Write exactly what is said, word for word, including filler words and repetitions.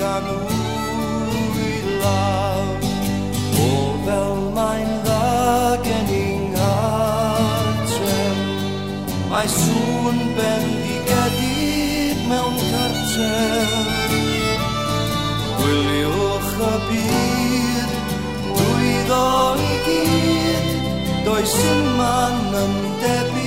gan wyl law. O fel mae'n dda gen i'n hartref, mae sŵn bendigedig mewn cartref. Gwyliwch y byd, dwy ddo i gyd, does dim man yn debyg.